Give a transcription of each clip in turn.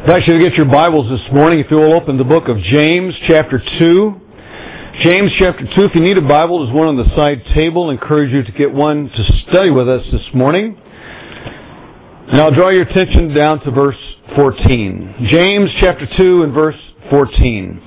I'd like you to get your Bibles this morning. If you will open the book of James, chapter 2. James, chapter 2. If you need a Bible, there's one on the side table. I encourage you to get one to study with us this morning. And I'll draw your attention down to verse 14. James, chapter 2 and verse 14.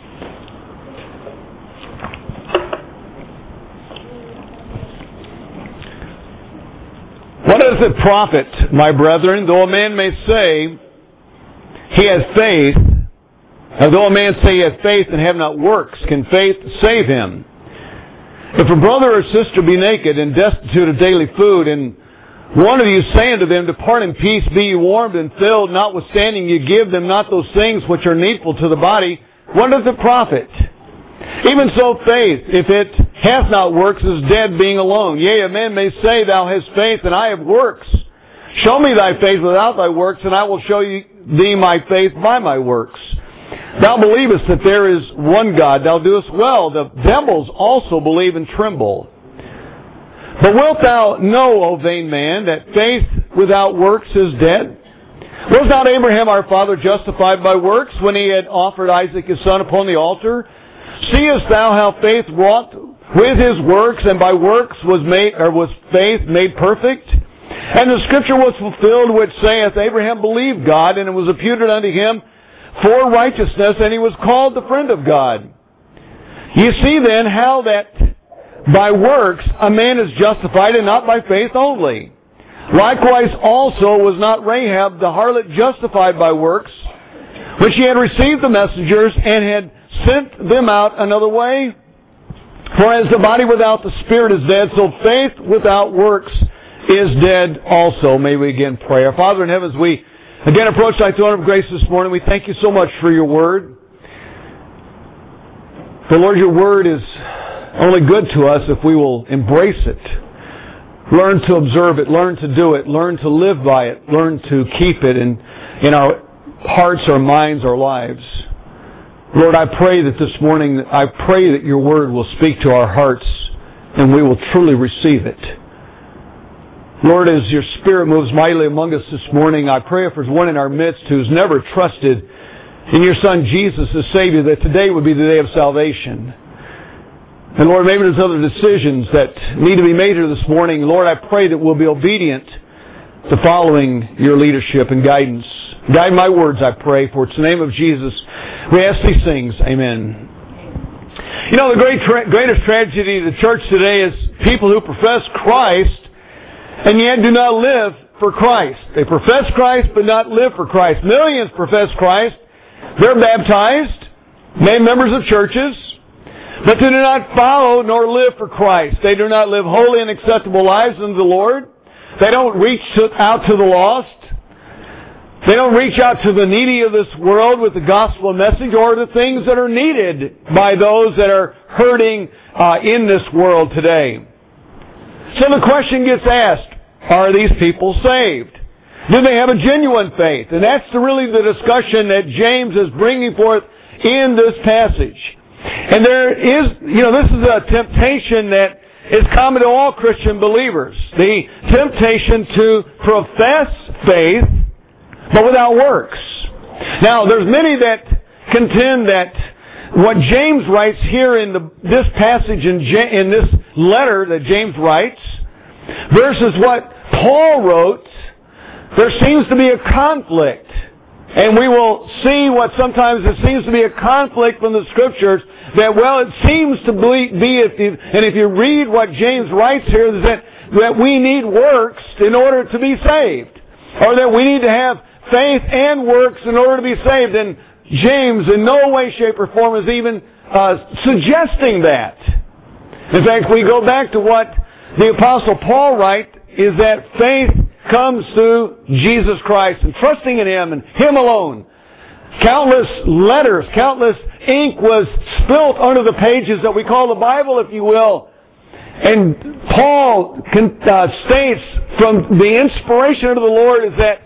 What does it profit, my brethren, though a man may say he has faith, though a man say he has faith and have not works, can faith save him? If a brother or sister be naked and destitute of daily food, and one of you say unto them, Depart in peace, be ye warmed and filled, notwithstanding ye give them not those things which are needful to the body, what doth it profit? Even so faith, if it hath not works, is dead being alone. Yea, a man may say, Thou hast faith, and I have works. Show me thy faith without thy works, and I will show thee my faith by my works. Thou believest that there is one God, thou doest well. The devils also believe and tremble. But wilt thou know, O vain man, that faith without works is dead? Was not Abraham our father justified by works when he had offered Isaac his son upon the altar? Seest thou how faith wrought with his works, and by works was faith made perfect? And the scripture was fulfilled which saith, Abraham believed God, and it was imputed unto him for righteousness, and he was called the friend of God. You see then how that by works a man is justified, and not by faith only. Likewise also was not Rahab the harlot justified by works, when she had received the messengers and had sent them out another way? For as the body without the spirit is dead, so faith without works is dead also. May we again pray. Our Father in heaven, as we again approach thy throne of grace this morning, we thank you so much for your word. For Lord, your word is only good to us if we will embrace it. Learn to observe it, learn to do it, learn to live by it, learn to keep it in our hearts, our minds, our lives. Lord, I pray that this morning, I pray that your word will speak to our hearts and we will truly receive it. Lord, as your Spirit moves mightily among us this morning, I pray if there's one in our midst who's never trusted in your Son Jesus as Savior, that today would be the day of salvation. And Lord, maybe there's other decisions that need to be made here this morning. Lord, I pray that we'll be obedient to following your leadership and guidance. Guide my words, I pray, for it's the name of Jesus we ask these things. Amen. You know, the greatest tragedy of the church today is people who profess Christ and yet do not live for Christ. They profess Christ but not live for Christ. Millions profess Christ. They're baptized, made members of churches, but they do not follow nor live for Christ. They do not live holy and acceptable lives unto the Lord. They don't reach out to the lost. They don't reach out to the needy of this world with the gospel message or the things that are needed by those that are hurting in this world today. So the question gets asked, are these people saved? Do they have a genuine faith? And that's really the discussion that James is bringing forth in this passage. And there is, this is a temptation that is common to all Christian believers. The temptation to profess faith, but without works. Now, there's many that contend that what James writes here in this passage in this letter that James writes versus what Paul wrote, there seems to be a conflict. And we will see what sometimes it seems to be a conflict from the Scriptures that, well, it seems to be, if you read what James writes here, is that we need works in order to be saved. Or that we need to have faith and works in order to be saved. And James in no way, shape, or form is even suggesting that. In fact, we go back to what the Apostle Paul writes, is that faith comes through Jesus Christ and trusting in Him and Him alone. Countless letters, countless ink was spilt under the pages that we call the Bible, if you will. And Paul states from the inspiration of the Lord is that,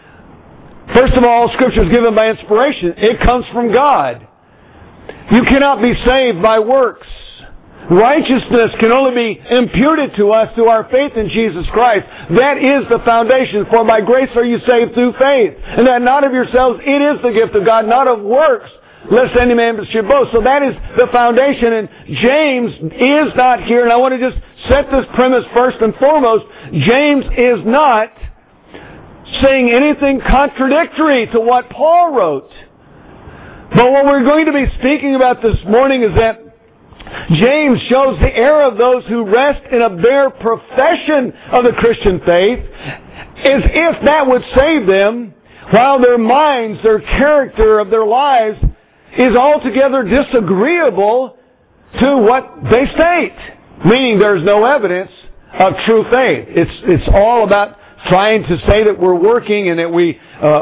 first of all, Scripture is given by inspiration. It comes from God. You cannot be saved by works. Righteousness can only be imputed to us through our faith in Jesus Christ. That is the foundation. For by grace are you saved through faith. And that not of yourselves, it is the gift of God, not of works, lest any man should boast. So that is the foundation. And James is not here. And I want to just set this premise first and foremost. James is not saying anything contradictory to what Paul wrote. But what we're going to be speaking about this morning is that James shows the error of those who rest in a bare profession of the Christian faith as if that would save them, while their minds, their character of their lives is altogether disagreeable to what they state. Meaning there's no evidence of true faith. It's all about trying to say that we're working and that we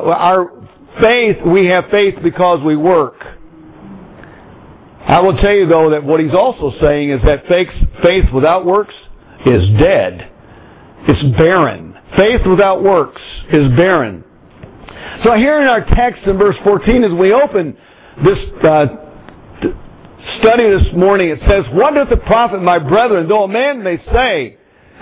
have faith because we work. I will tell you, though, that what he's also saying is that faith without works is dead. It's barren. Faith without works is barren. So here in our text in verse 14, as we open this study this morning, it says, "What doth it profit, my brethren, though a man say,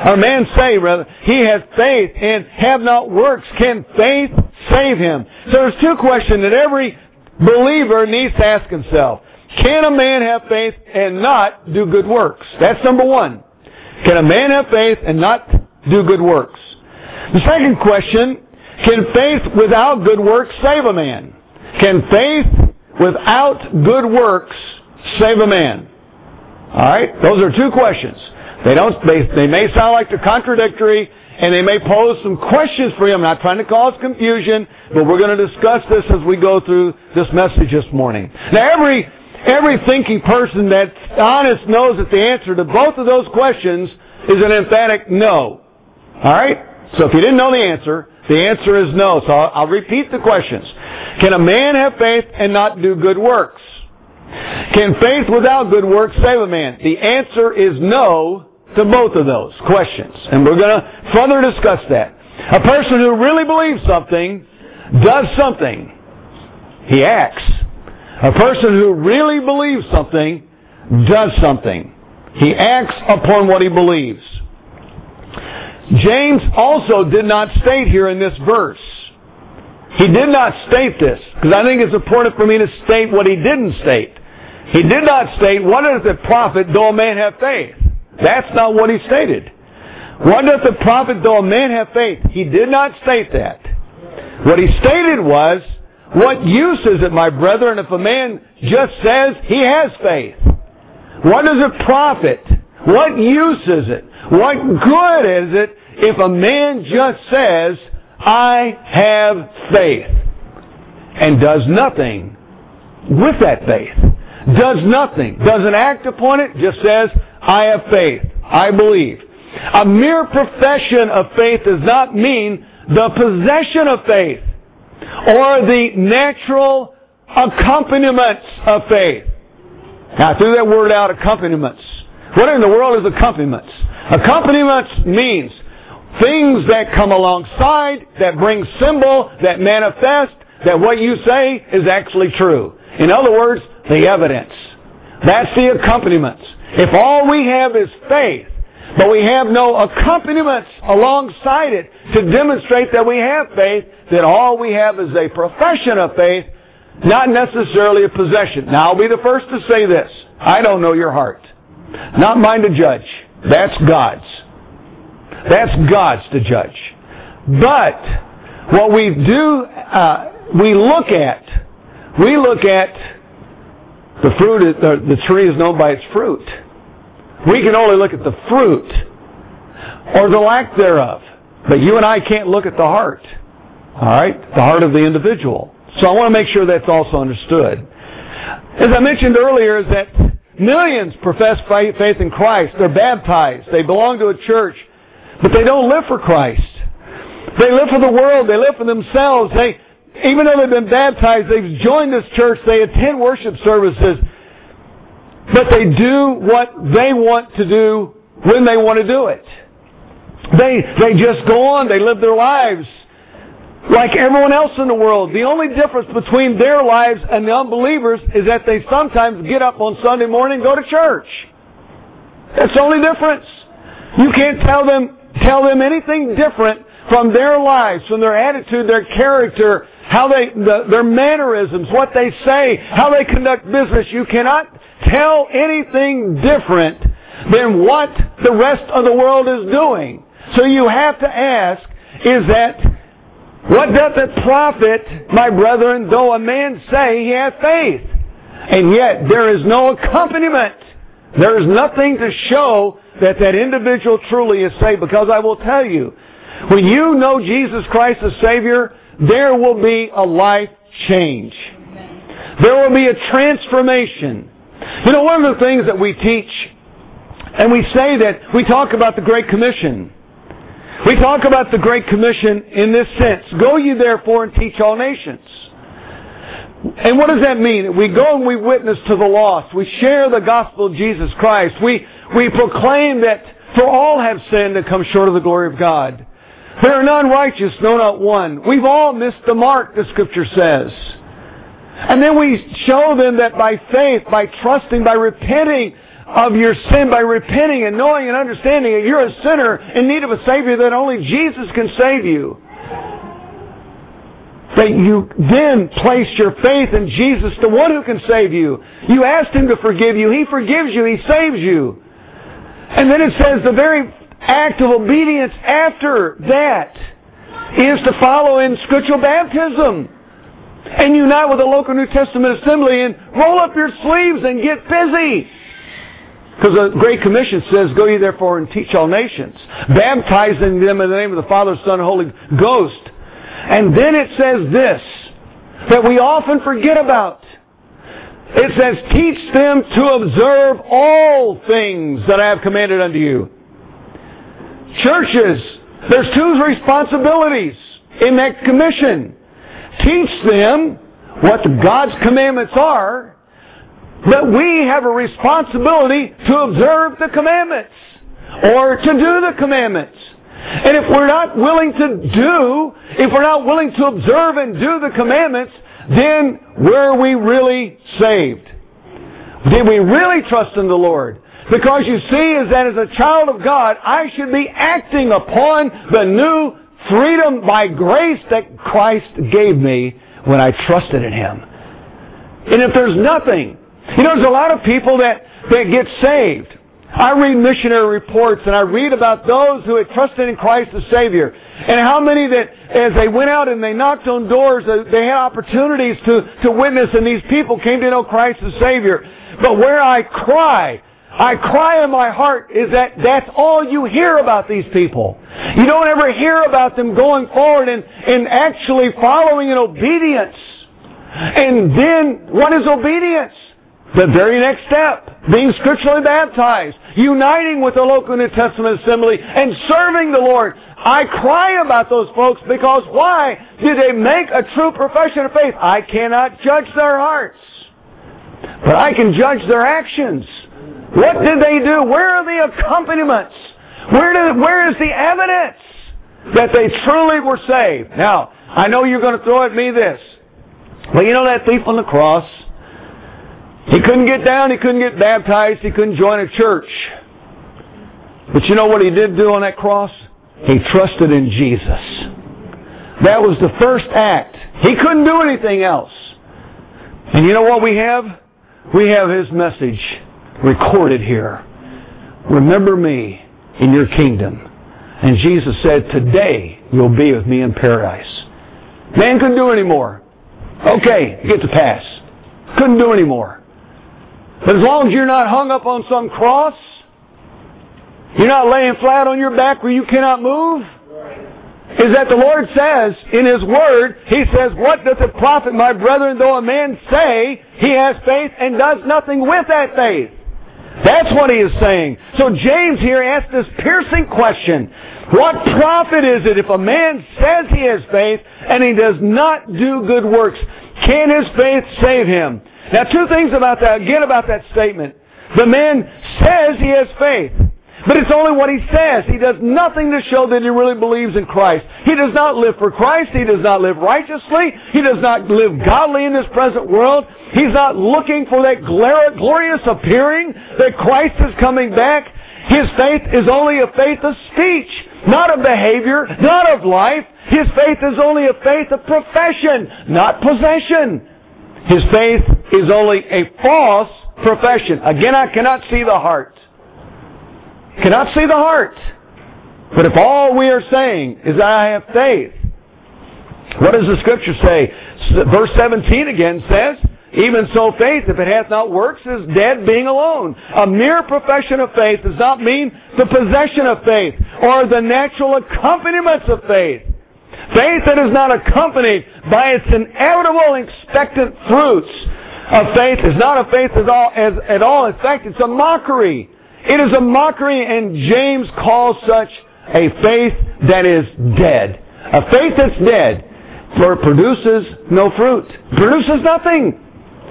he has faith and have not works, can faith save him?" So there's two questions that every believer needs to ask himself. Can a man have faith and not do good works? That's number one. Can a man have faith and not do good works? The second question, can faith without good works save a man? Can faith without good works save a man? All right? Those are two questions. They may sound like they're contradictory, and they may pose some questions for you. I'm not trying to cause confusion, but we're going to discuss this as we go through this message this morning. Now, every thinking person that's honest knows that the answer to both of those questions is an emphatic no. All right? So if you didn't know the answer is no. So I'll repeat the questions. Can a man have faith and not do good works? Can faith without good works save a man? The answer is no to both of those questions. And we're going to further discuss that. A person who really believes something does something. He acts. A person who really believes something does something. He acts upon what he believes. James also did not state here in this verse. He did not state this, because I think it's important for me to state what he didn't state. He did not state, "What doth it profit though a man have faith?" That's not what he stated. "What doth it profit though a man have faith?" He did not state that. What he stated was, "What use is it, my brethren, if a man just says he has faith? What does it profit? What use is it? What good is it if a man just says, I have faith, and does nothing with that faith? Does nothing. Doesn't act upon it, just says, I have faith. I believe." A mere profession of faith does not mean the possession of faith or the natural accompaniments of faith. Now, I threw that word out, accompaniments. What in the world is accompaniments? Accompaniments means things that come alongside, that bring symbol, that manifest, that what you say is actually true. In other words, the evidence. That's the accompaniments. If all we have is faith, but we have no accompaniments alongside it to demonstrate that we have faith, then all we have is a profession of faith, not necessarily a possession. Now, I'll be the first to say this. I don't know your heart. Not mine to judge. That's God's. That's God's to judge. But what we do, we look at the fruit. The tree is known by its fruit. We can only look at the fruit or the lack thereof. But you and I can't look at the heart. All right? The heart of the individual. So I want to make sure that's also understood. As I mentioned earlier, is that millions profess faith in Christ. They're baptized. They belong to a church. But they don't live for Christ. They live for the world. They live for themselves. Even though they've been baptized, they've joined this church. They attend worship services. But they do what they want to do when they want to do it. They just go on. They live their lives like everyone else in the world. The only difference between their lives and the unbelievers is that they sometimes get up on Sunday morning and go to church. That's the only difference. You can't tell them anything different from their lives, from their attitude, their character, their mannerisms, what they say, how they conduct business. You cannot tell anything different than what the rest of the world is doing. So you have to ask, what doth it profit, my brethren, though a man say he hath faith, and yet there is no accompaniment? There is nothing to show that individual truly is saved. Because I will tell you, when you know Jesus Christ as Savior, there will be a life change. There will be a transformation. You know, one of the things that we teach, and we say that we talk about the Great Commission. We talk about the Great Commission in this sense. Go ye therefore and teach all nations. And what does that mean? We go and we witness to the lost. We share the gospel of Jesus Christ. We proclaim that for all have sinned and come short of the glory of God. There are none righteous, no, not one. We've all missed the mark, the Scripture says. And then we show them that by faith, by trusting, by repenting of your sin, by repenting and knowing and understanding that you're a sinner in need of a Savior, that only Jesus can save you, that you then place your faith in Jesus, the one who can save you. You asked Him to forgive you. He forgives you. He saves you. And then it says the very act of obedience after that is to follow in scriptural baptism and unite with the local New Testament assembly and roll up your sleeves and get busy. Because the Great Commission says, go ye therefore and teach all nations, baptizing them in the name of the Father, Son, and Holy Ghost. And then it says this, that we often forget about. It says, teach them to observe all things that I have commanded unto you. Churches, there's two responsibilities in that commission. Teach them what God's commandments are, but we have a responsibility to observe the commandments, or to do the commandments. And if we're not willing to observe and do the commandments, then were we really saved? Did we really trust in the Lord? Because you see, is that as a child of God, I should be acting upon the new freedom by grace that Christ gave me when I trusted in Him. And if there's nothing, there's a lot of people that get saved. I read missionary reports and I read about those who had trusted in Christ as Savior. And how many that as they went out and they knocked on doors, they had opportunities to witness, and these people came to know Christ as Savior. But where I cry in my heart is that's all you hear about these people. You don't ever hear about them going forward and actually following in obedience. And then, what is obedience? The very next step, being scripturally baptized, uniting with the local New Testament assembly, and serving the Lord. I cry about those folks because why? Did they make a true profession of faith? I cannot judge their hearts, but I can judge their actions. What did they do? Where are the accompaniments? Where is the evidence that they truly were saved? Now, I know you're going to throw at me this. Well, that thief on the cross, he couldn't get down, he couldn't get baptized, he couldn't join a church. But you know what he did do on that cross? He trusted in Jesus. That was the first act. He couldn't do anything else. And you know what we have? We have His message recorded here. Remember me in your kingdom. And Jesus said, today you'll be with me in paradise. Man couldn't do any more. Okay, get the pass. Couldn't do any more. But as long as you're not hung up on some cross, you're not laying flat on your back where you cannot move, is that the Lord says in His Word, He says, what doth it profit, my brethren, though a man say he has faith and does nothing with that faith? That's what He is saying. So James here asks this piercing question. What profit is it if a man says he has faith and he does not do good works? Can his faith save him? Now, two things about that statement. The man says he has faith, but it's only what he says. He does nothing to show that he really believes in Christ. He does not live for Christ. He does not live righteously. He does not live godly in this present world. He's not looking for that glorious appearing that Christ is coming back. His faith is only a faith of speech, not of behavior, not of life. His faith is only a faith of profession, not possession. His faith is only a false profession. Again, I cannot see the heart. Cannot see the heart. But if all we are saying is that I have faith, what does the Scripture say? Verse 17 again says, even so faith, if it hath not works, is dead being alone. A mere profession of faith does not mean the possession of faith or the natural accompaniments of faith. Faith that is not accompanied by its inevitable expectant fruits of faith is not a faith at all. In fact, it's a mockery. It is a mockery, and James calls such a faith that is dead. A faith that's dead, for it produces no fruit. It produces nothing.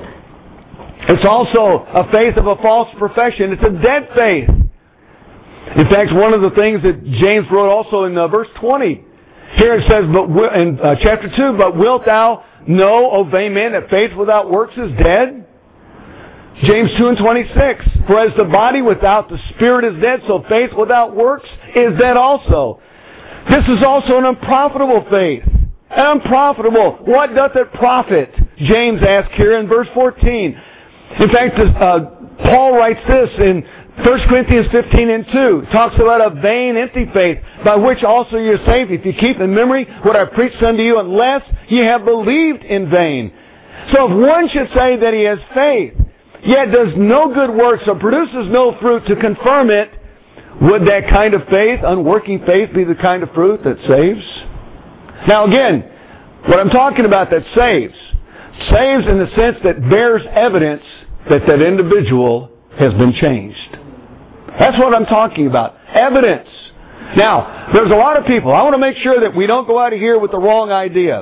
It's also a faith of a false profession. It's a dead faith. In fact, one of the things that James wrote also in verse 20, here it says, in chapter 2, but wilt thou know, O vain man, that faith without works is dead? James 2:26, for as the body without the spirit is dead, so faith without works is dead also. This is also an unprofitable faith. Unprofitable. What doth it profit? James asks here in verse 14. In fact, Paul writes this in 1 Corinthians 15:2. Talks about a vain, empty faith, by which also you are saved, if you keep in memory what I preached unto you, unless ye have believed in vain. So if one should say that he has faith, yet does no good works or produces no fruit to confirm it, would that kind of faith, unworking faith, be the kind of fruit that saves? Now again, what I'm talking about that saves in the sense that bears evidence that that individual has been changed. That's what I'm talking about. Evidence. Now, there's a lot of people. I want to make sure that we don't go out of here with the wrong idea.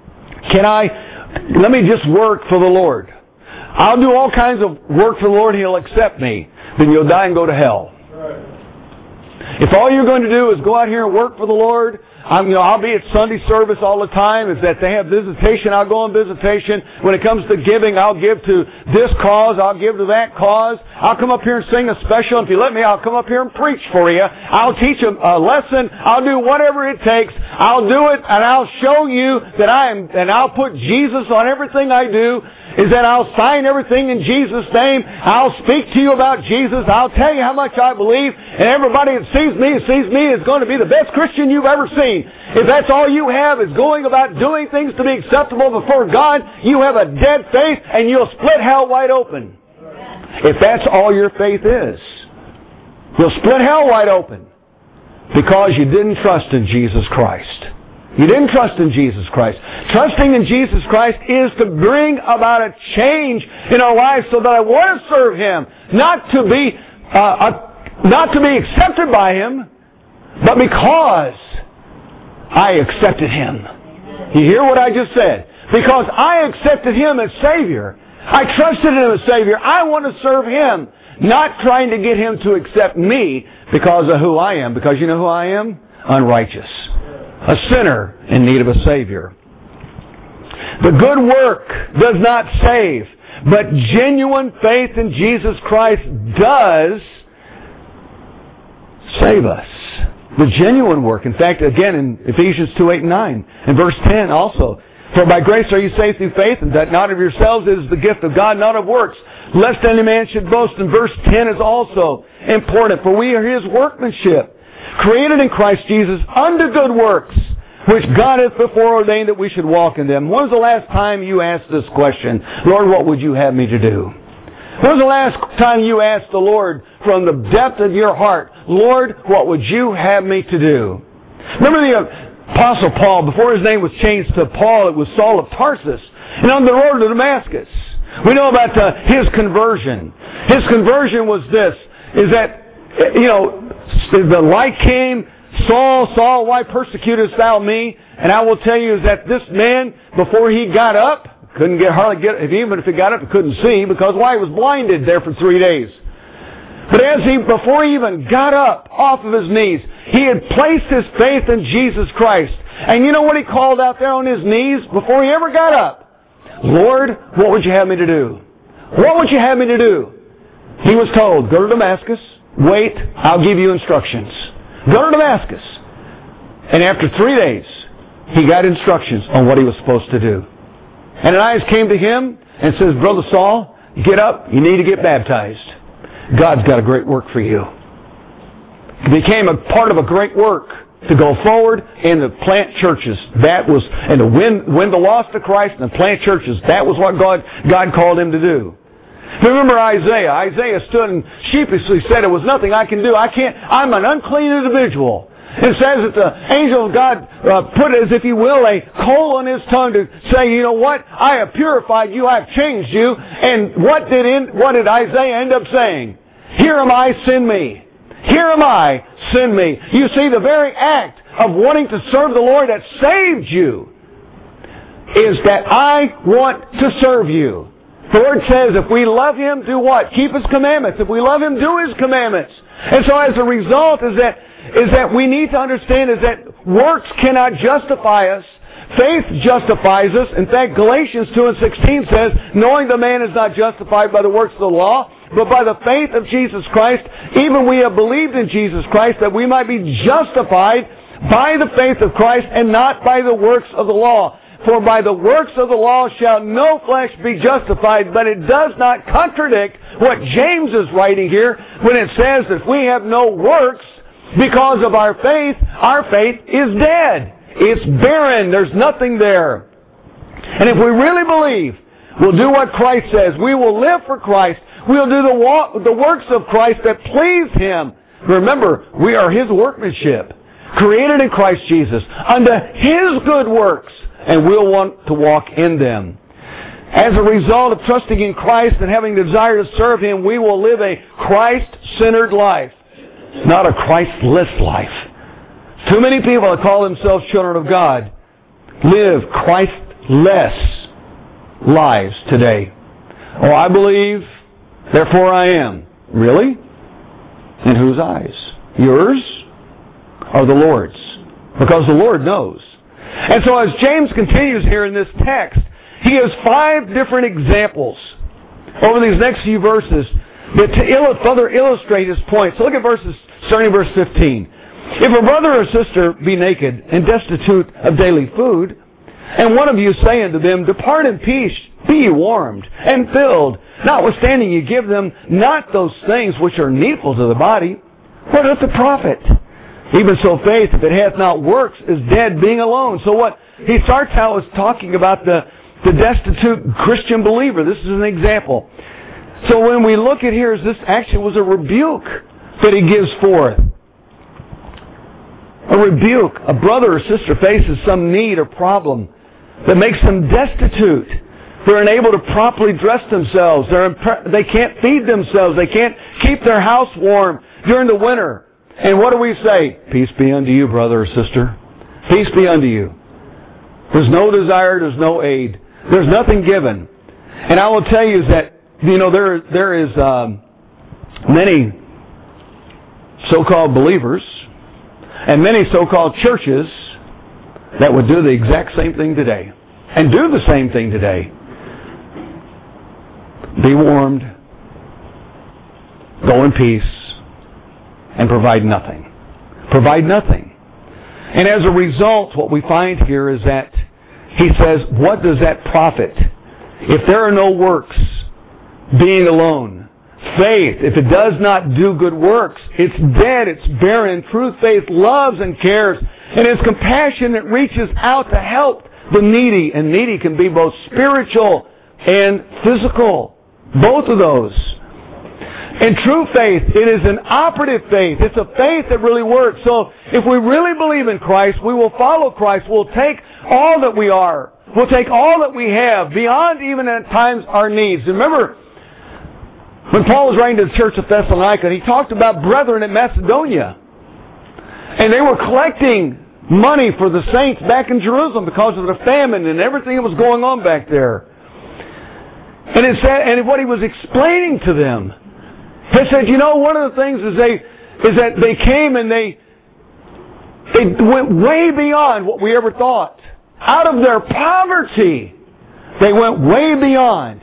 Let me just work for the Lord. I'll do all kinds of work for the Lord, He'll accept me. Then you'll die and go to hell. If all you're going to do is go out here and work for the Lord, I'll be at Sunday service all the time. If that they have visitation, I'll go on visitation. When it comes to giving, I'll give to this cause, I'll give to that cause. I'll come up here and sing a special. If you let me, I'll come up here and preach for you. I'll teach a lesson. I'll do whatever it takes. I'll do it, and I'll show you that and I'll put Jesus on everything I do. Is that I'll sign everything in Jesus' name. I'll speak to you about Jesus. I'll tell you how much I believe. And everybody that sees me is going to be the best Christian you've ever seen. If that's all you have is going about doing things to be acceptable before God, you have a dead faith and you'll split hell wide open. If that's all your faith is, you'll split hell wide open because you didn't trust in Jesus Christ. You didn't trust in Jesus Christ. Trusting in Jesus Christ is to bring about a change in our lives so that I want to serve Him, not to be accepted by Him, but because I accepted Him. You hear what I just said? Because I accepted Him as Savior. I trusted Him as Savior. I want to serve Him, not trying to get Him to accept me because of who I am. Because you know who I am? Unrighteous. A sinner in need of a Savior. The good work does not save, but genuine faith in Jesus Christ does save us. The genuine work. In fact, again, in Ephesians 2:8-9, in verse 10 also, for by grace are you saved through faith, and that not of yourselves, it is the gift of God, not of works, lest any man should boast. And verse 10 is also important, for we are His workmanship, created in Christ Jesus unto good works, which God hath before ordained that we should walk in them. When was the last time you asked this question? Lord, what would you have me to do? When was the last time you asked the Lord from the depth of your heart, Lord, what would you have me to do? Remember the Apostle Paul, before his name was changed to Paul, it was Saul of Tarsus, and on the road to Damascus. We know about his conversion. His conversion was this, is that, the light came, Saul, Saul, why persecutest thou me? And I will tell you is that this man, before he got up, even if he got up, he couldn't see, because why? He was blinded there for 3 days. But before he even got up off of his knees, he had placed his faith in Jesus Christ. And you know what he called out there on his knees before he ever got up? Lord, what would you have me to do? What would you have me to do? He was told, go to Damascus, wait, I'll give you instructions. Go to Damascus. And after 3 days, he got instructions on what he was supposed to do. Ananias came to him and says, Brother Saul, get up, you need to get baptized. God's got a great work for you. He became a part of a great work to go forward and to plant churches. That was, and to win the lost to Christ and to plant churches. That was what God called him to do. Remember Isaiah. Isaiah stood and sheepishly said, it was nothing I can do. I'm an unclean individual. It says that the angel of God put, as if you will, a coal on his tongue to say, you know what? I have purified you. I have changed you. And what did Isaiah end up saying? Here am I, send me. Here am I, send me. You see, the very act of wanting to serve the Lord that saved you is that I want to serve you. The Word says if we love Him, do what? Keep His commandments. If we love Him, do His commandments. And so as a result is that we need to understand is that works cannot justify us. Faith justifies us. In fact, Galatians 2:16 says, knowing the man is not justified by the works of the law, but by the faith of Jesus Christ, even we have believed in Jesus Christ, that we might be justified by the faith of Christ and not by the works of the law. For by the works of the law shall no flesh be justified, but it does not contradict what James is writing here when it says that if we have no works because of our faith is dead. It's barren. There's nothing there. And if we really believe, we'll do what Christ says. We will live for Christ. We'll do the works of Christ that please Him. Remember, we are His workmanship, created in Christ Jesus, unto His good works, and we'll want to walk in them. As a result of trusting in Christ and having the desire to serve Him, we will live a Christ-centered life, not a Christless life. Too many people that call themselves children of God live Christless lives today. Oh, I believe, therefore I am. Really? In whose eyes? Yours or the Lord's? Because the Lord knows. And so as James continues here in this text, he has 5 different examples over these next few verses that to further illustrate his point. So look at starting verse 15. If a brother or sister be naked and destitute of daily food, and one of you say unto them, depart in peace, be ye warmed and filled, notwithstanding you give them not those things which are needful to the body, what doth it profit? Even so faith, if it hath not works, is dead being alone. So what he starts out is talking about the destitute Christian believer. This is an example. So when we look at here, this actually was a rebuke that he gives forth. A rebuke. A brother or sister faces some need or problem that makes them destitute. They're unable to properly dress themselves. They can't feed themselves. They can't keep their house warm during the winter. And what do we say? Peace be unto you, brother or sister. Peace be unto you. There's no desire. There's no aid. There's nothing given. And I will tell you that, there is many so-called believers and many so-called churches that would do the exact same thing today. And do the same thing today. Be warmed, go in peace, and provide nothing. Provide nothing. And as a result, what we find here is that he says, what does that profit? If there are no works, being alone, faith, if it does not do good works, it's dead, it's barren. True faith loves and cares, and is compassionate, reaches out to help the needy. And needy can be both spiritual and physical. Both of those. And true faith, it is an operative faith. It's a faith that really works. So if we really believe in Christ, we will follow Christ. We'll take all that we are. We'll take all that we have, beyond even at times our needs. Remember, when Paul was writing to the church of Thessalonica, he talked about brethren in Macedonia. And they were collecting money for the saints back in Jerusalem because of the famine and everything that was going on back there. And it said, and what he was explaining to them, he said, one of the things is that they came and they went way beyond what we ever thought. Out of their poverty, they went way beyond.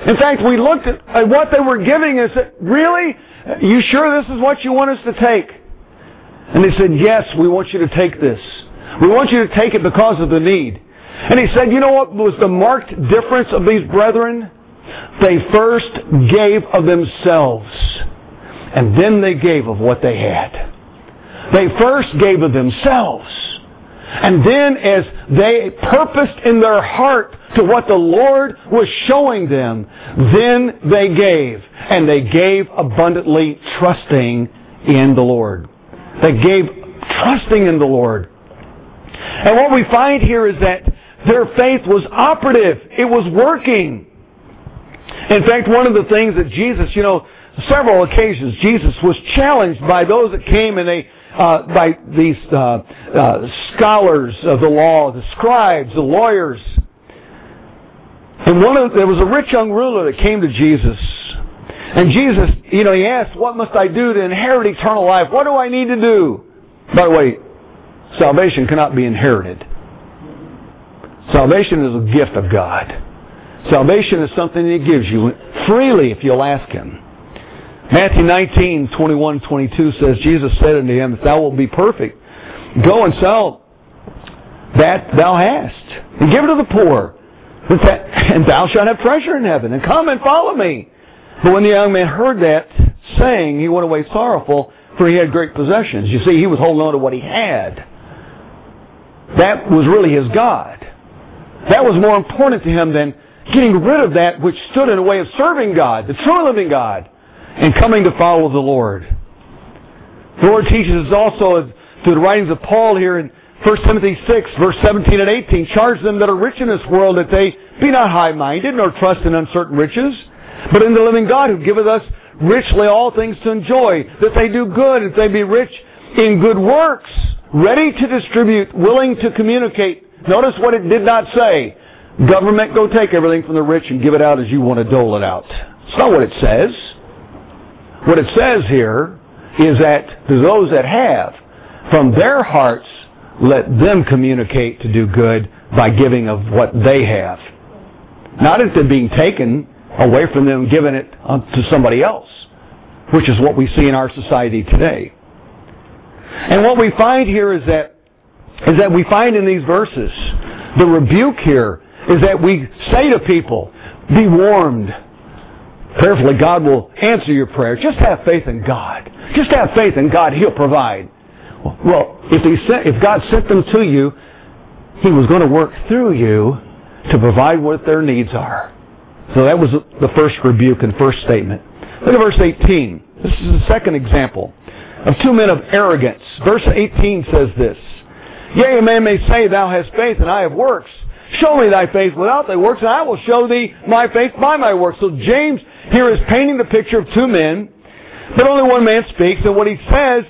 In fact, we looked at what they were giving and said, really? You sure this is what you want us to take? And they said, yes, we want you to take this. We want you to take it because of the need. And he said, you know what was the marked difference of these brethren? They first gave of themselves, and then they gave of what they had. They first gave of themselves, and then as they purposed in their heart to what the Lord was showing them, then they gave. And they gave abundantly, trusting in the Lord. They gave trusting in the Lord. And what we find here is that their faith was operative. It was working. In fact, one of the things that Jesus, several occasions, Jesus was challenged by those that came and by these scholars of the law, the scribes, the lawyers. And there was a rich young ruler that came to Jesus. And Jesus, he asked, what must I do to inherit eternal life? What do I need to do? By the way, salvation cannot be inherited. Salvation is a gift of God. Salvation is something He gives you freely if you'll ask Him. Matthew 19:21-22 says, Jesus said unto him, if thou wilt be perfect, go and sell that thou hast, and give it to the poor, and thou shalt have treasure in heaven, and come and follow me. But when the young man heard that saying, he went away sorrowful, for he had great possessions. You see, he was holding on to what he had. That was really his God. That was more important to him than getting rid of that which stood in the way of serving God, the true living God, and coming to follow the Lord. The Lord teaches us also through the writings of Paul here in 1 Timothy 6, verse 17 and 18, charge them that are rich in this world that they be not high-minded, nor trust in uncertain riches, but in the living God who giveth us richly all things to enjoy, that they do good, that they be rich in good works, ready to distribute, willing to communicate. Notice what it did not say. Government, go take everything from the rich and give it out as you want to dole it out. It's not what it says. What it says here is that to those that have, from their hearts, let them communicate to do good by giving of what they have. Not as it being taken away from them and given it to somebody else, which is what we see in our society today. And what we find here is that we find in these verses, the rebuke here is that we say to people, be warned. Prayerfully, God will answer your prayer. Just have faith in God. Just have faith in God. He'll provide. Well, if God sent them to you, He was going to work through you to provide what their needs are. So that was the first rebuke and first statement. Look at verse 18. This is the second example of two men of arrogance. Verse 18 says this, yea, a man may say, thou hast faith and I have works. Show me thy faith without thy works, and I will show thee my faith by my works. So James here is painting the picture of two men, but only one man speaks, and what he says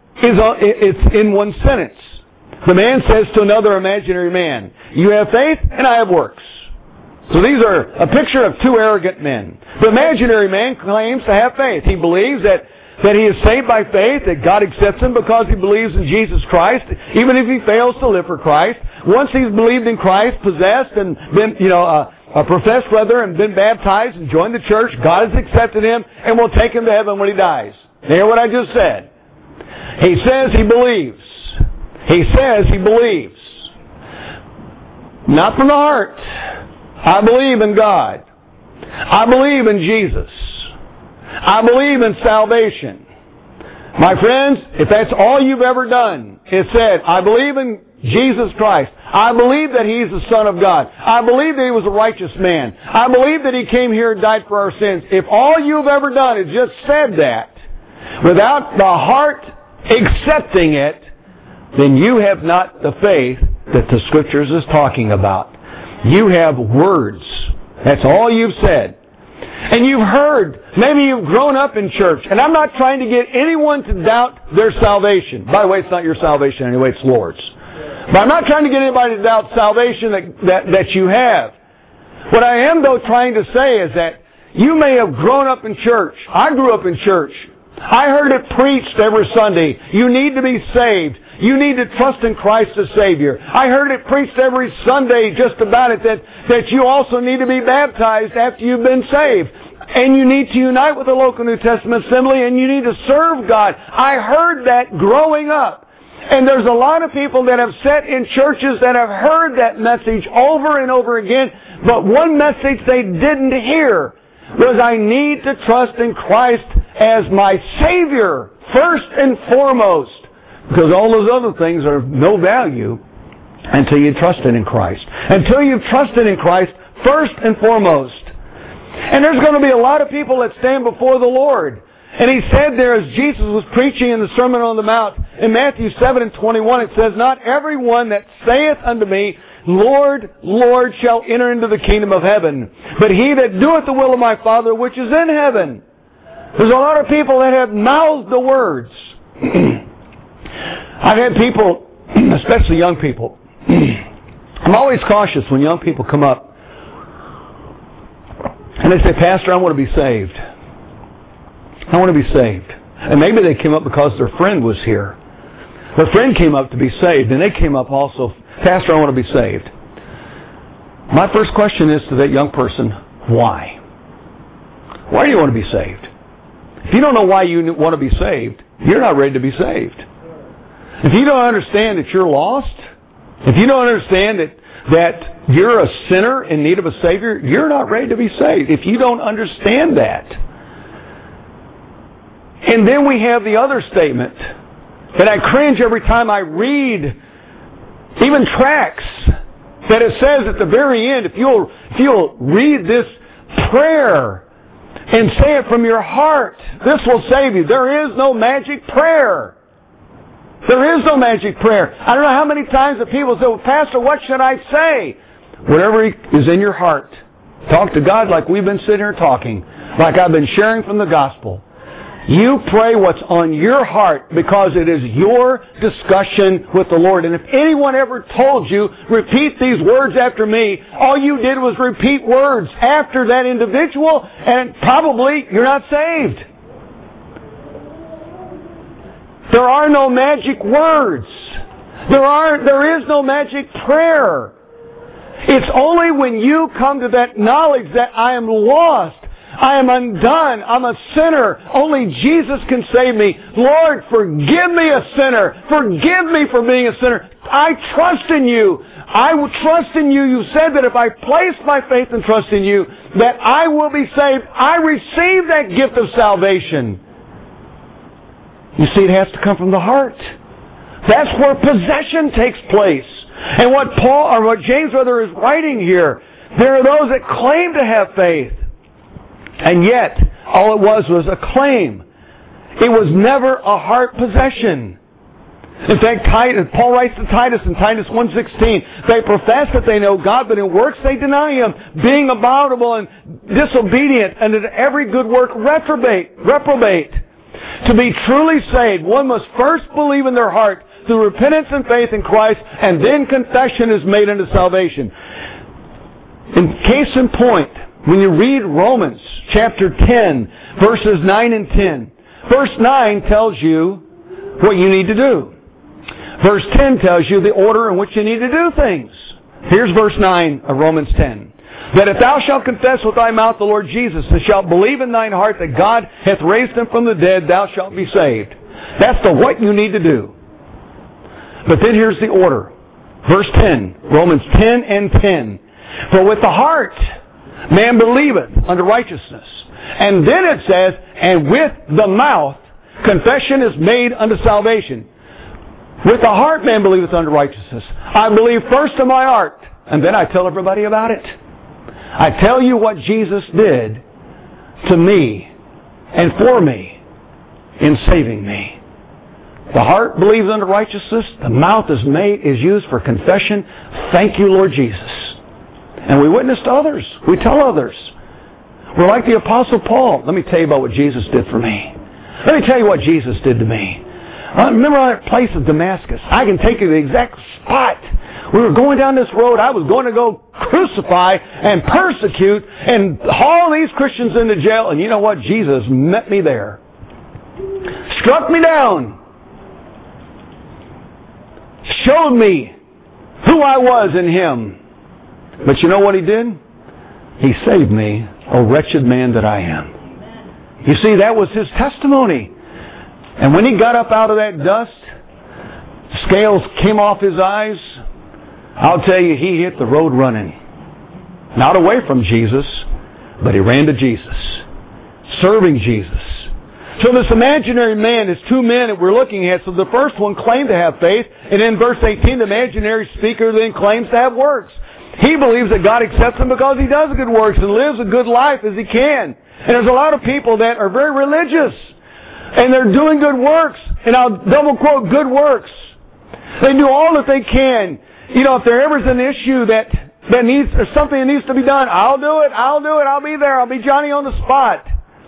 it's in one sentence. The man says to another imaginary man, you have faith and I have works. So these are a picture of two arrogant men. The imaginary man claims to have faith. He believes that he is saved by faith, that God accepts him because he believes in Jesus Christ, even if he fails to live for Christ. Once he's believed in Christ, possessed and been, professed rather, and been baptized and joined the church, God has accepted him and will take him to heaven when he dies. Hear what I just said. He says he believes. He says he believes. Not from the heart. I believe in God. I believe in Jesus. I believe in salvation. My friends, if that's all you've ever done, is said, I believe in Jesus Christ. I believe that He's the Son of God. I believe that He was a righteous man. I believe that He came here and died for our sins. If all you've ever done is just said that, without the heart accepting it, then you have not the faith that the Scriptures is talking about. You have words. That's all you've said. And you've heard, maybe you've grown up in church, and I'm not trying to get anyone to doubt their salvation. By the way, it's not your salvation anyway, it's Lord's. But I'm not trying to get anybody to doubt salvation that you have. What I am, though, trying to say is that you may have grown up in church. I grew up in church. I heard it preached every Sunday. You need to be saved. you need to trust in Christ as Savior. I heard it preached every Sunday just about it, that you also need to be baptized after you've been saved. And you need to unite with the local New Testament assembly, and you need to serve God. I heard that growing up. And there's a lot of people that have sat in churches that have heard that message over and over again, but one message they didn't hear was, I need to trust in Christ as my Savior, first and foremost. Because all those other things are of no value until you trust in Christ. Until you've trusted in Christ first and foremost. And there's going to be a lot of people that stand before the Lord. And He said there, as Jesus was preaching in the Sermon on the Mount, in Matthew 7:21, it says, not everyone that saith unto me, Lord, Lord, shall enter into the kingdom of heaven, but he that doeth the will of my Father which is in heaven. There's a lot of people that have mouthed the words. I've had people, especially young people, I'm always cautious when young people come up and they say, Pastor, I want to be saved. I want to be saved. And maybe they came up because their friend was here. Their friend came up to be saved, and they came up also, Pastor, I want to be saved. My first question is to that young person, why? Why do you want to be saved? If you don't know why you want to be saved, you're not ready to be saved. If you don't understand that you're lost, if you don't understand that you're a sinner in need of a Savior, you're not ready to be saved. If you don't understand that. And then we have the other statement that I cringe every time I read, even tracts, that it says at the very end, if you'll read this prayer and say it from your heart, this will save you. There is no magic prayer. There is no magic prayer. I don't know how many times the people say, well, Pastor, what should I say? Whatever is in your heart. Talk to God like we've been sitting here talking, like I've been sharing from the gospel. You pray what's on your heart because it is your discussion with the Lord. And if anyone ever told you, repeat these words after me, all you did was repeat words after that individual, and probably you're not saved. There are no magic words. There is no magic prayer. It's only when you come to that knowledge that I am lost, I am undone, I'm a sinner, only Jesus can save me. Lord, forgive me a sinner. Forgive me for being a sinner. I trust in you. I will trust in you. You said that if I place my faith and trust in you, that I will be saved. I receive that gift of salvation. You see, it has to come from the heart. That's where possession takes place. And what James is writing here, there are those that claim to have faith. And yet, all it was a claim. It was never a heart possession. In fact, Paul writes to Titus in Titus 1:16, they profess that they know God, but in works they deny Him, being abominable and disobedient, and in every good work reprobate. To be truly saved, one must first believe in their heart through repentance and faith in Christ, and then confession is made unto salvation. In case in point, when you read Romans chapter 10, verses 9 and 10, verse 9 tells you what you need to do. Verse 10 tells you the order in which you need to do things. Here's verse 9 of Romans 10. That if thou shalt confess with thy mouth the Lord Jesus, and shalt believe in thine heart that God hath raised him from the dead, thou shalt be saved. That's the what you need to do. But then here's the order. Verse 10, Romans 10 and 10. For with the heart man believeth unto righteousness. And then it says, and with the mouth confession is made unto salvation. With the heart man believeth unto righteousness. I believe first in my heart, and then I tell everybody about it. I tell you what Jesus did to me and for me in saving me. The heart believes unto righteousness. The mouth is used for confession. Thank you, Lord Jesus. And we witness to others. We tell others. We're like the Apostle Paul. Let me tell you about what Jesus did for me. Let me tell you what Jesus did to me. I remember that place of Damascus. I can take you to the exact spot. We were going down this road. I was going to go crucify and persecute and haul these Christians into jail. And you know what? Jesus met me there. Struck me down. showed me who I was in Him. But you know what He did? He saved me, a wretched man that I am. You see, that was His testimony. And when He got up out of that dust, scales came off His eyes, I'll tell you, He hit the road running. Not away from Jesus, but He ran to Jesus, serving Jesus. So this imaginary man is two men that we're looking at. So the first one claimed to have faith, and in verse 18, the imaginary speaker then claims to have works. He believes that God accepts him because he does good works and lives a good life as he can. And there's a lot of people that are very religious, and they're doing good works, and I'll double quote, good works. They do all that they can. You know, if there ever is an issue that needs, or something that needs to be done, I'll do it, I'll be there, I'll be Johnny on the spot.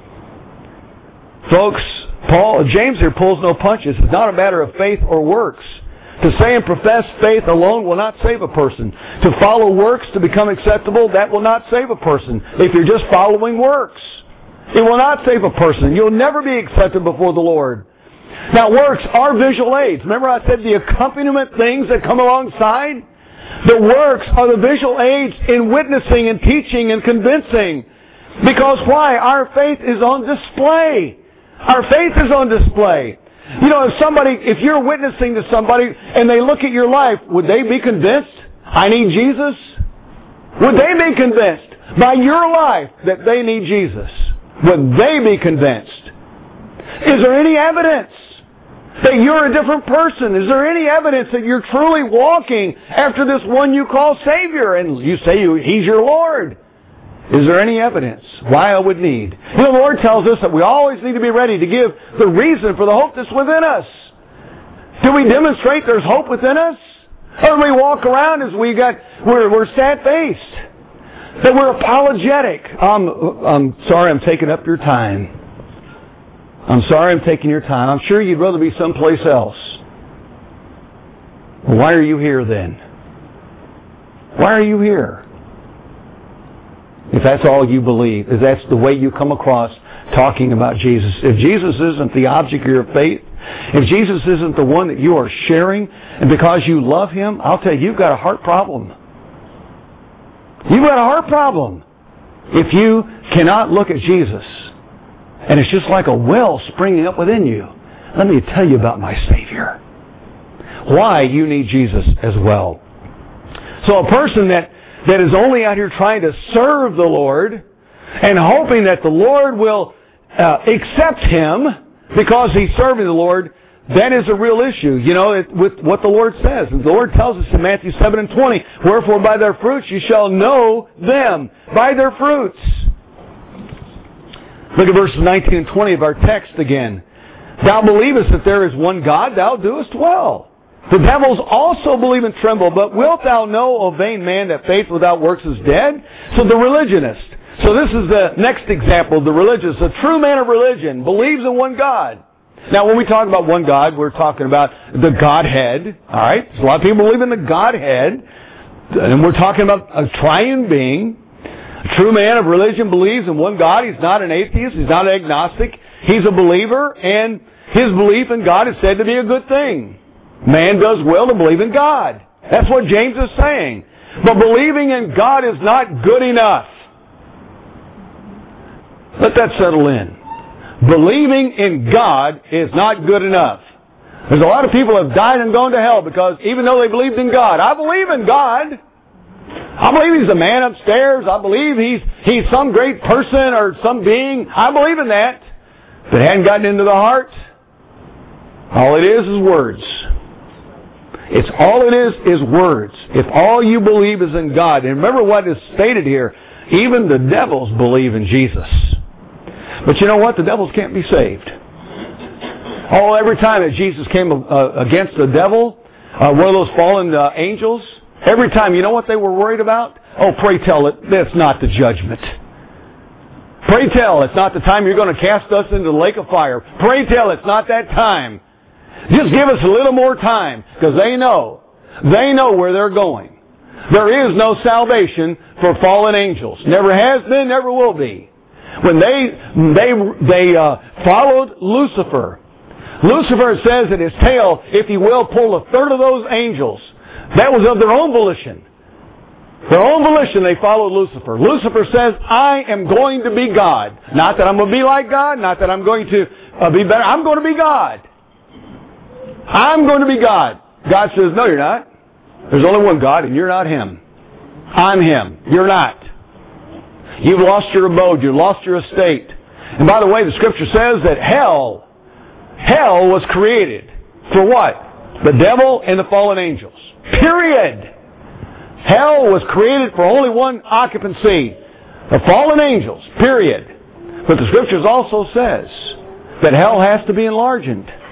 Folks, James here pulls no punches. It's not a matter of faith or works. To say and profess faith alone will not save a person. To follow works to become acceptable, that will not save a person. If you're just following works, it will not save a person. You'll never be accepted before the Lord. Now, works are visual aids. Remember I said the accompaniment things that come alongside? The works are the visual aids in witnessing and teaching and convincing. Because why? Our faith is on display. Our faith is on display. You know, if you're witnessing to somebody and they look at your life, would they be convinced, I need Jesus? Would they be convinced by your life that they need Jesus? Would they be convinced? Is there any evidence that you're a different person? Is there any evidence that you're truly walking after this one you call Savior and you say He's your Lord? Is there any evidence? Why I would need? You know, the Lord tells us that we always need to be ready to give the reason for the hope that's within us. Do we demonstrate there's hope within us? Or do we walk around as we're sad-faced? That we're apologetic? I'm sorry I'm taking up your time. I'm sorry I'm taking your time. I'm sure you'd rather be someplace else. Well, why are you here then? Why are you here? If that's all you believe, if that's the way you come across talking about Jesus. If Jesus isn't the object of your faith, if Jesus isn't the one that you are sharing, and because you love Him, I'll tell you, you've got a heart problem. You've got a heart problem. If you cannot look at Jesus, and it's just like a well springing up within you, let me tell you about my Savior. Why you need Jesus as well. So a person that is only out here trying to serve the Lord and hoping that the Lord will accept him because he's serving the Lord, that is a real issue, you know, with what the Lord says. And the Lord tells us in Matthew 7:20, wherefore by their fruits you shall know them, by their fruits. Look at verses 19 and 20 of our text again. Thou believest that there is one God, thou doest well. The devils also believe and tremble, but wilt thou know, O vain man, that faith without works is dead? So the religionist. So this is the next example, the religious. A true man of religion believes in one God. Now when we talk about one God, we're talking about the Godhead. Alright? So a lot of people believe in the Godhead. And we're talking about a triune being. A true man of religion believes in one God. He's not an atheist. He's not an agnostic. He's a believer. And his belief in God is said to be a good thing. Man does well to believe in God. That's what James is saying. But believing in God is not good enough. Let that settle in. Believing in God is not good enough. There's a lot of people who have died and gone to hell because even though they believed in God, I believe in God. I believe He's a man upstairs. I believe He's some great person or some being. I believe in that. But it hadn't gotten into the heart. All it is words. It's all it is words. If all you believe is in God, and remember what is stated here, even the devils believe in Jesus. But you know what? The devils can't be saved. Oh, every time that Jesus came against the devil, one of those fallen angels, every time, you know what they were worried about? Oh, pray tell it, that's not the judgment. Pray tell, it's not the time you're going to cast us into the lake of fire. Pray tell, it's not that time. Just give us a little more time, because they know where they're going. There is no salvation for fallen angels. Never has been, never will be. When they followed Lucifer, Lucifer says that his tail, if he will, pulled a third of those angels. That was of their own volition. Their own volition, they followed Lucifer. Lucifer says, I am going to be God. Not that I'm going to be like God, not that I'm going to be better. I'm going to be God. I'm going to be God. God says, no, you're not. There's only one God, and you're not Him. I'm Him. You're not. You've lost your abode. You've lost your estate. And by the way, the Scripture says that hell was created for what? The devil and the fallen angels. Period. Hell was created for only one occupancy, the fallen angels. Period. But the Scriptures also says that hell has to be enlarged.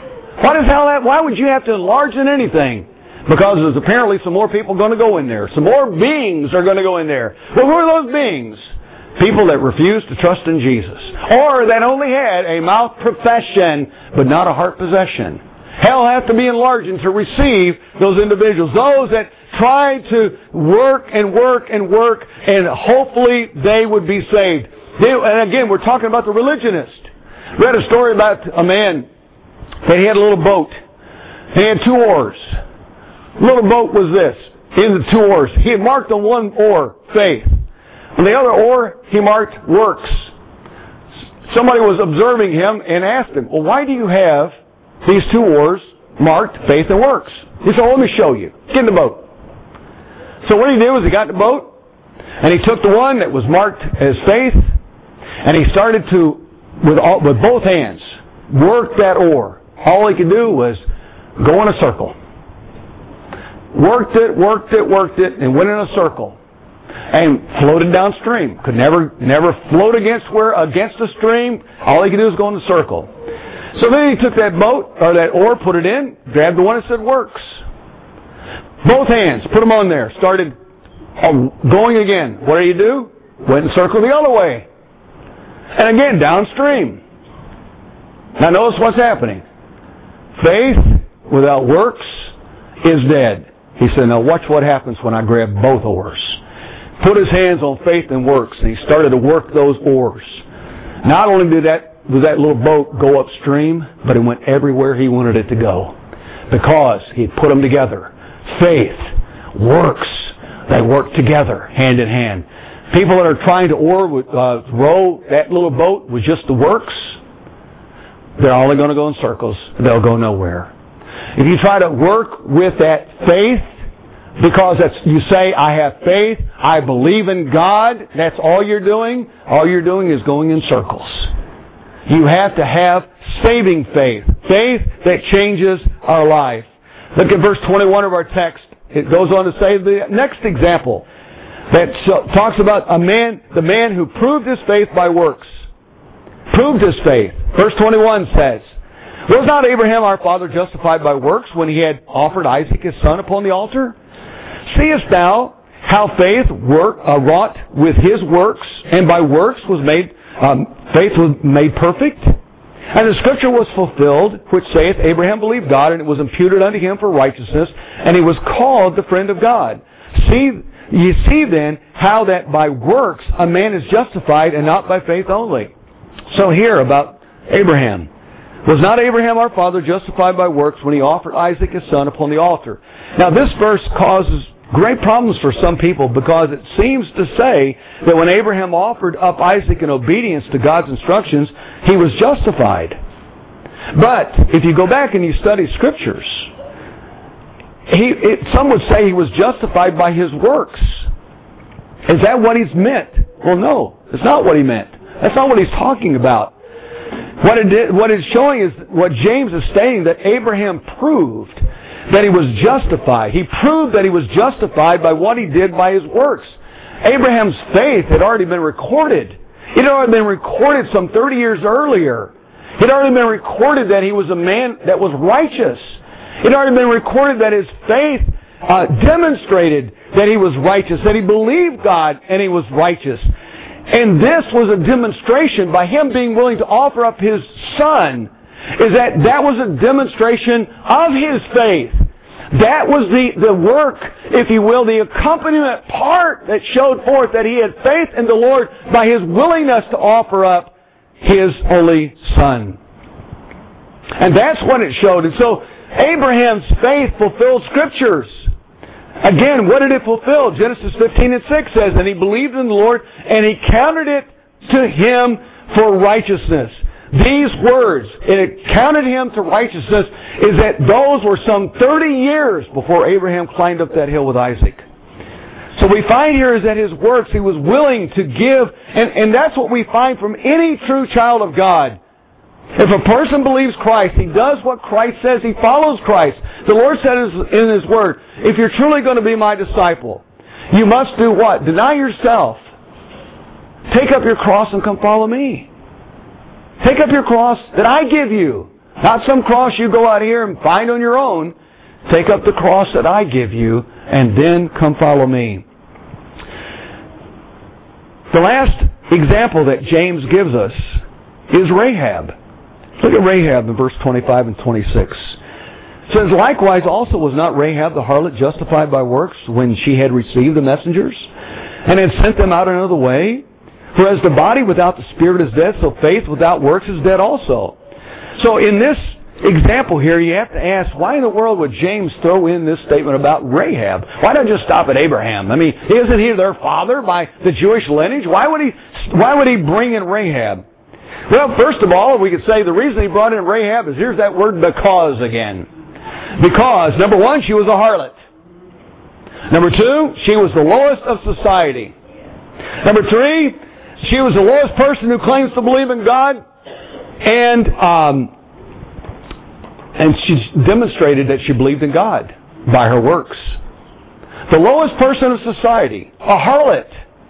Why would you have to enlarge in anything? Because there's apparently some more people going to go in there. Some more beings are going to go in there. Well, who are those beings? People that refuse to trust in Jesus. Or that only had a mouth profession, but not a heart possession. Hell has to be enlarged to receive those individuals. Those that try to work and work and work, and hopefully they would be saved. And again, we're talking about the religionist. Read a story about a man that he had a little boat. He had 2 oars. The little boat was this. In the 2 oars. He had marked on one oar, faith. On the other oar, he marked works. Somebody was observing him and asked him, well, why do you have these 2 oars marked faith and works? He said, well, let me show you. Get in the boat. So what he did was he got in the boat, and he took the one that was marked as faith, and he started to, with both hands, work that oar. All he could do was go in a circle. Worked it, and went in a circle. And floated downstream. Could never float against the stream. All he could do was go in a circle. So then he took that boat, or that oar, put it in, grabbed the one that said works. Both hands, put them on there. Started going again. What do you do? Went and circled the other way. And again, downstream. Now notice what's happening. Faith without works is dead. He said, now watch what happens when I grab both oars. Put his hands on faith and works, and he started to work those oars. Not only did that little boat go upstream, but it went everywhere he wanted it to go. Because he put them together. Faith, works, they work together, hand in hand. People that are trying to row that little boat with just the works, they're only going to go in circles. They'll go nowhere. If you try to work with that faith, because you say, I have faith, I believe in God, that's all you're doing is going in circles. You have to have saving faith. Faith that changes our life. Look at verse 21 of our text. It goes on to say the next example that talks about the man who proved his faith by works. Proved his faith. Verse 21 says, was not Abraham our father justified by works when he had offered Isaac his son upon the altar? Seest thou how faith wrought with his works, and by works faith was made perfect? And the scripture was fulfilled, which saith, Abraham believed God, and it was imputed unto him for righteousness, and he was called the friend of God. You see then how that by works a man is justified, and not by faith only. So here about Abraham. Was not Abraham our father justified by works when he offered Isaac his son upon the altar? Now this verse causes great problems for some people, because it seems to say that when Abraham offered up Isaac in obedience to God's instructions, he was justified. But if you go back and you study scriptures, some would say he was justified by his works. Is that what he's meant? Well, no, it's not what he meant. That's not what he's talking about. What it's showing is what James is stating, that Abraham proved that he was justified. He proved that he was justified by what he did by his works. Abraham's faith had already been recorded. It had already been recorded some 30 years earlier. It had already been recorded that he was a man that was righteous. It had already been recorded that his faith demonstrated that he was righteous, that he believed God and he was righteous. And this was a demonstration by him being willing to offer up his son, is that was a demonstration of his faith. That was the work, if you will, the accompaniment part that showed forth that he had faith in the Lord by his willingness to offer up his only son. And that's what it showed. And so Abraham's faith fulfilled Scriptures. Again, what did it fulfill? Genesis 15:6 says, and he believed in the Lord, and he counted it to him for righteousness. These words, it counted him to righteousness, is that those were some 30 years before Abraham climbed up that hill with Isaac. So we find here is that his works, he was willing to give, and that's what we find from any true child of God. If a person believes Christ, he does what Christ says, he follows Christ. The Lord said in His Word, if you're truly going to be my disciple, you must do what? Deny yourself. Take up your cross and come follow me. Take up your cross that I give you. Not some cross you go out here and find on your own. Take up the cross that I give you and then come follow me. The last example that James gives us is Rahab. Look at Rahab in verse 25 and 26. It says, likewise also was not Rahab the harlot justified by works when she had received the messengers and had sent them out another way? For as the body without the spirit is dead, so faith without works is dead also. So in this example here, you have to ask, why in the world would James throw in this statement about Rahab? Why not just stop at Abraham? I mean, isn't he their father by the Jewish lineage? Why would he bring in Rahab? Well, first of all, we could say the reason he brought in Rahab is here's that word because again. Because, number one, she was a harlot. Number two, she was the lowest of society. Number three, she was the lowest person who claims to believe in God. And she demonstrated that she believed in God by her works. The lowest person of society, a harlot.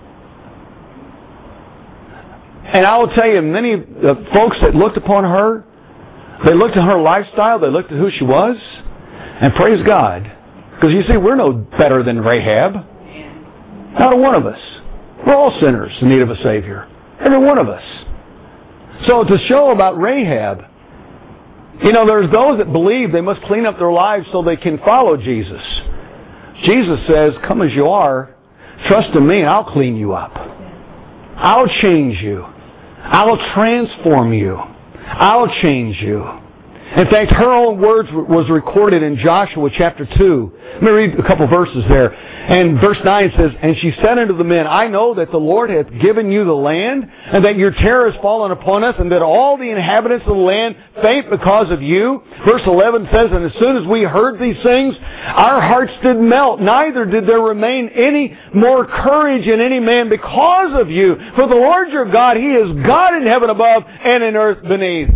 And I will tell you, many folks that looked upon her, they looked at her lifestyle, they looked at who she was, and praise God. Because you see, we're no better than Rahab. Not a one of us. We're all sinners in need of a Savior. Every one of us. So to show about Rahab, there's those that believe they must clean up their lives so they can follow Jesus. Jesus says, come as you are, trust in me and I'll clean you up. I'll change you. I'll transform you. I'll change you. In fact, her own words was recorded in Joshua chapter 2. Let me read a couple verses there. And verse 9 says, and she said unto the men, I know that the Lord hath given you the land, and that your terror has fallen upon us, and that all the inhabitants of the land faint because of you. Verse 11 says, and as soon as we heard these things, our hearts did melt, neither did there remain any more courage in any man because of you. For the Lord your God, He is God in heaven above and in earth beneath.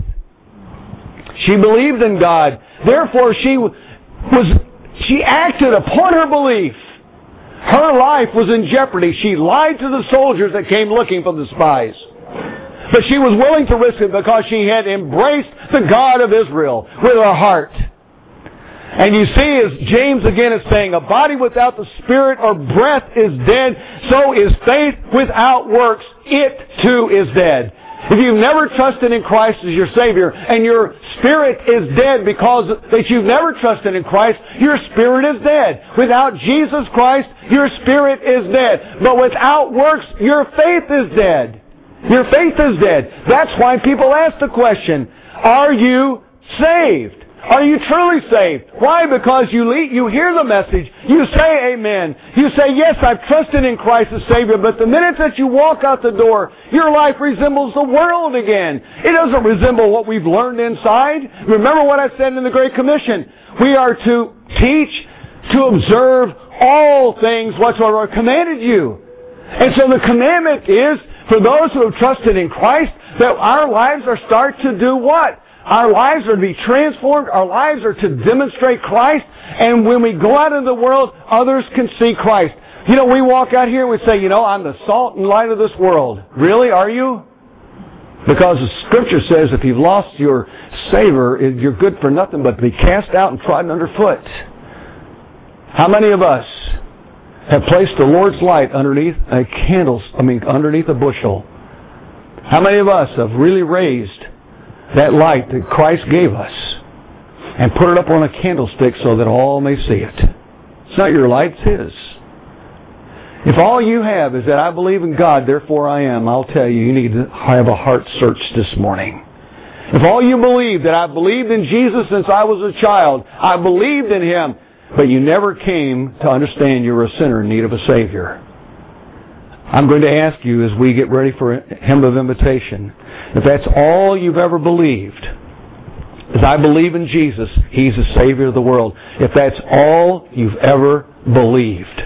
She believed in God. Therefore, she acted upon her belief. Her life was in jeopardy. She lied to the soldiers that came looking for the spies. But she was willing to risk it because she had embraced the God of Israel with her heart. And you see, as James again is saying, a body without the spirit or breath is dead, so is faith without works. It too is dead. If you've never trusted in Christ as your Savior and your spirit is dead because that you've never trusted in Christ, your spirit is dead. Without Jesus Christ, your spirit is dead. But without works, your faith is dead. Your faith is dead. That's why people ask the question, are you saved? Are you truly saved? Why? Because you hear the message, you say amen, you say yes, I've trusted in Christ as Savior, but the minute that you walk out the door, your life resembles the world again. It doesn't resemble what we've learned inside. Remember what I said in the Great Commission. We are to teach, to observe all things whatsoever are commanded you. And so the commandment is, for those who have trusted in Christ, that our lives are start to do what? Our lives are to be transformed. Our lives are to demonstrate Christ. And when we go out into the world, others can see Christ. We walk out here and we say, I'm the salt and light of this world. Really? Are you? Because the Scripture says if you've lost your savor, you're good for nothing but to be cast out and trodden underfoot. How many of us have placed the Lord's light underneath underneath a bushel? How many of us have really raised that light that Christ gave us and put it up on a candlestick so that all may see it? It's not your light, it's His. If all you have is that I believe in God, therefore I am, I'll tell you, you need to have a heart search this morning. If all you believe that I believed in Jesus since I was a child, I believed in Him, but you never came to understand you're a sinner in need of a Savior. I'm going to ask you as we get ready for a hymn of invitation, if that's all you've ever believed, as I believe in Jesus, He's the Savior of the world. If that's all you've ever believed,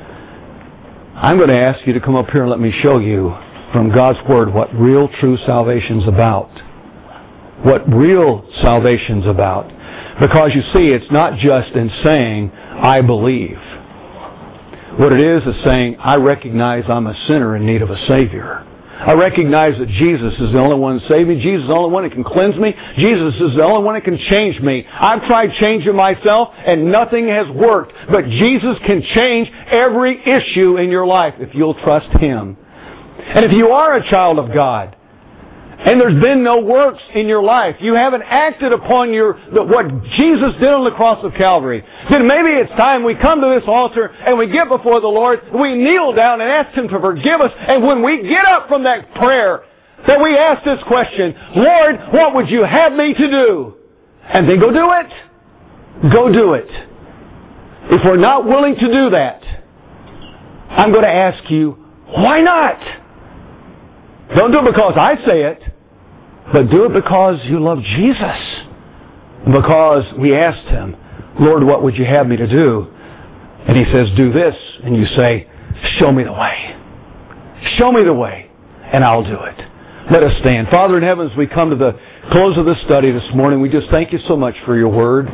I'm going to ask you to come up here and let me show you from God's Word what real, true salvation's about. What real salvation's about. Because you see, it's not just in saying, I believe. What it is saying, I recognize I'm a sinner in need of a Savior. I recognize that Jesus is the only one to save me. Jesus is the only one that can cleanse me. Jesus is the only one that can change me. I've tried changing myself and nothing has worked. But Jesus can change every issue in your life if you'll trust Him. And if you are a child of God, and there's been no works in your life, you haven't acted upon what Jesus did on the cross of Calvary, then maybe it's time we come to this altar and we get before the Lord, we kneel down and ask Him to forgive us, and when we get up from that prayer, that we ask this question, Lord, what would you have me to do? And then go do it. Go do it. If we're not willing to do that, I'm going to ask you, why not? Don't do it because I say it, but do it because you love Jesus. Because we asked Him, Lord, what would you have me to do? And He says, do this. And you say, show me the way. Show me the way, and I'll do it. Let us stand. Father in heaven, as we come to the close of this study this morning, we just thank you so much for your Word.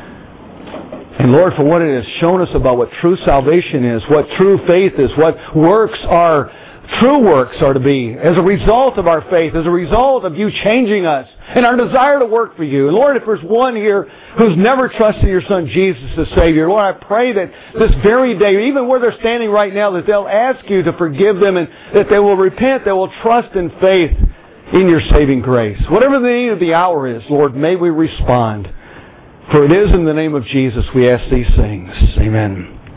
And Lord, for what it has shown us about what true salvation is, what true faith is, what works are, true works are to be, as a result of our faith, as a result of you changing us, and our desire to work for you. And Lord, if there's one here who's never trusted your Son Jesus as Savior, Lord, I pray that this very day, even where they're standing right now, that they'll ask you to forgive them and that they will repent, they will trust in faith in your saving grace. Whatever the need of the hour is, Lord, may we respond. For it is in the name of Jesus we ask these things. Amen.